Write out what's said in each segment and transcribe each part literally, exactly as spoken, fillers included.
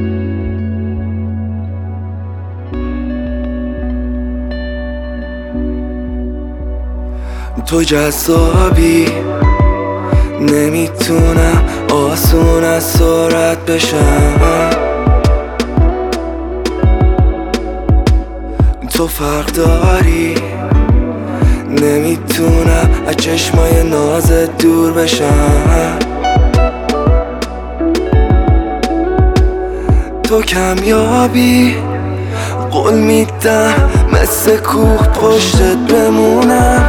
تو جذابی، نمیتونم آسون از سرعت بشم. تو فرق داری، نمیتونم از چشمای نازت دور بشم. تو کمیابی، قول میدم مثل کوه پشتت بمونم.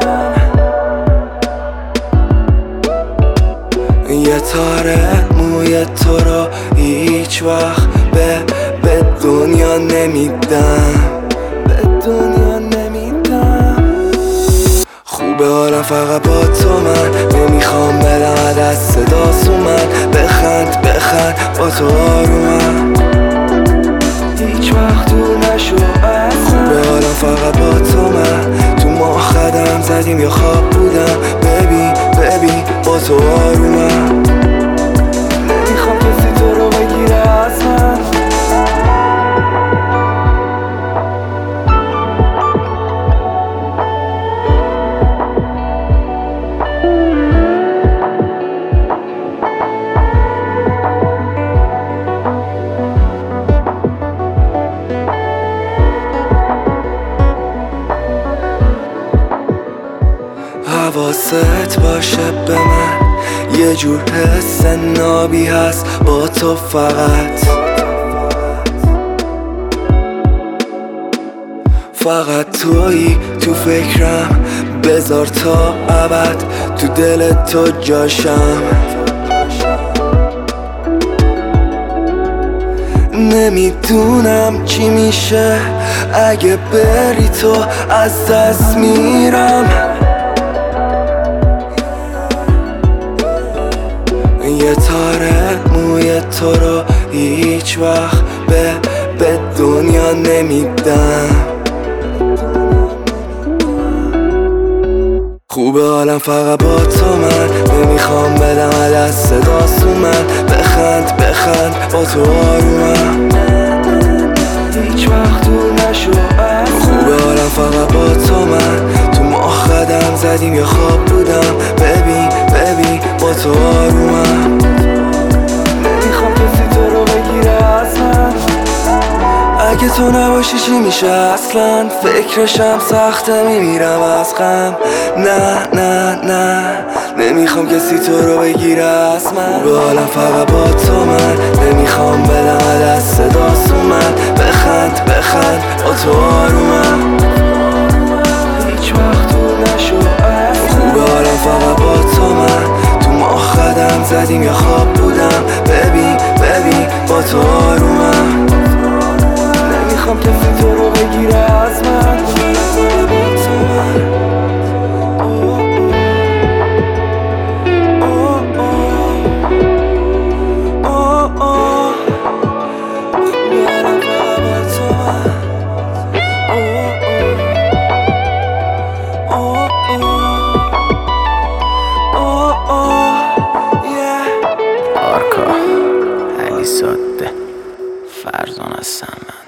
یه تاره موی تو رو هیچ وقت به به دنیا نمیدم، به دنیا نمیدم. خوبه حالا فقط با تو من، نمیخوام بدم از صدا سومن. بخند بخند با تو آرومم، هیچ وقت دور نشو از من. خوبه حالا فقط با تو من، تو ما خدم زدیم یا خواب بودم. ببین ببین با تو آرومم، نمیخوام کسی تو رو بگیره از من. حواست باشه به من، یه جور حس نابی هست با تو فقط. فقط تویی تو فکرم، بذار تا ابد تو دل تو جاشم. نمیدونم چی میشه اگه بری تو، از دست میرم. یه تاره موی تو رو هیچ وقت به به دنیا نمیدم. خوبه حالم فقط با تو من، نمیخوام بدم از صدا سومن. بخند بخند با تو آرومم، هیچ وقت دور نشو از من. خوبه حالم فقط با تو من، تو ما خدم زدیم یا خواب بودم. ببین ببین با تو آرومم، نمیخوام کسی تو رو بگیره از من. اگه تو نباشی چی میشه اصلا، فکرشم سخته میمیرم از غم. نه نه نه نمیخوام کسی تو رو بگیره از من. خوبه حالم فقط با تو من، نمیخوام بدم از صدا سومن. بخند بخند با تو آرومم، هیچ وقت دور نشو از من. خوبه حالم فقط با تو من، تو ما خدم زدیم یا خواب بودم. ببین ببین با تو آرومم، نمیخوام کسی تو رو بگیره از من. آرکا علی ساده فرزانه هستم من.